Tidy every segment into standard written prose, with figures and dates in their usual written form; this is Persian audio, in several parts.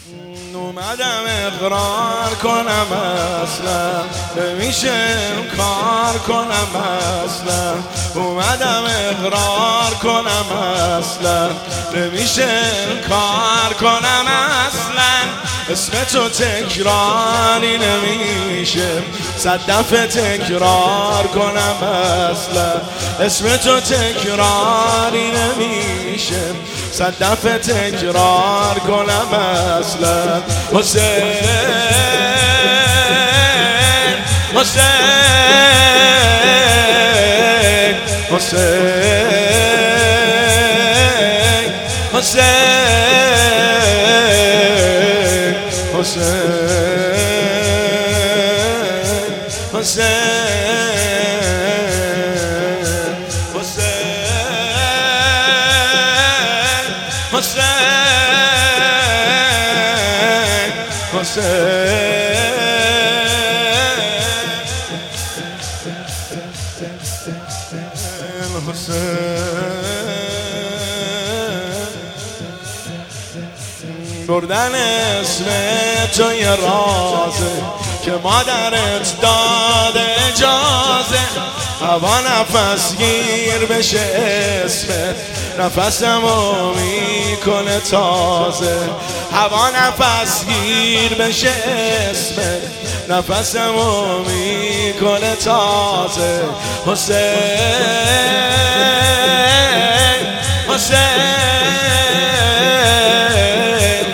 اومدم اقرار کنم اصلا نمیشه کار کنم اصلا اومدم اقرار کنم اصلا نمیشه کار کنم اصلا اسم تو تکراری نمیشه 100 دفعه تکرار کنم اصلا اسم تو تکراری نمیشه 100 دفعه تکرار کنم اصلا حسین حسین حسین حسین حسین حسین بردن اسم تو یه رازه که مادرت داده اجازه هوا نفس گیر بشه اسمت نفسمو میکنه تازه هوا نفس گیر بشه اسمت نفسمو میکنه تازه حسین حسین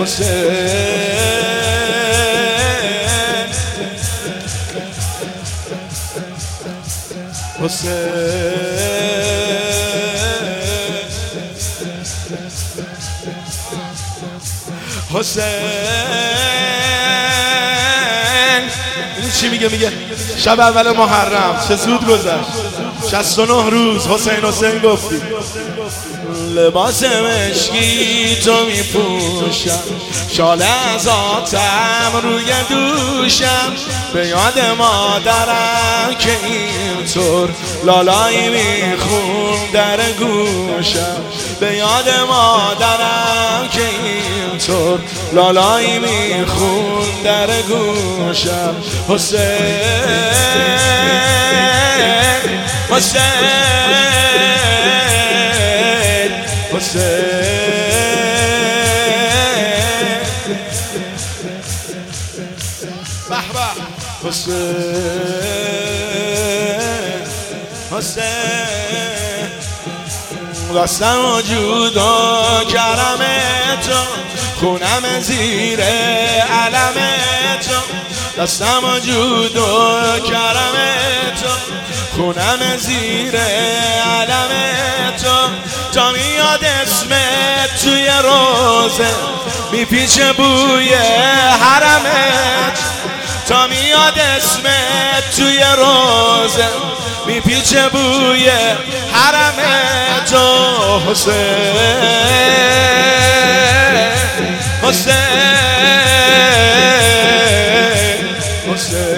حسین چی میگه شب اول محرم چه زود گذشت 69 روز حسین گفتی لباس مشکی تو میپوشم شاله از آتم روی دوشم به یاد مادرم که اینطور لالایی میخون در گوشم به یاد مادرم که اینطور لالایی میخون در گوشم حسین حسین دستم و جدا کرم تو خونم زیر علم تو دستم و جدا کرم تو خونم زیر علم تو تا میاد اسمت توی روزه میپیچه بوی حرمت تا میاد اسمت توی روزه میپیچه بوی حرمت تو حسین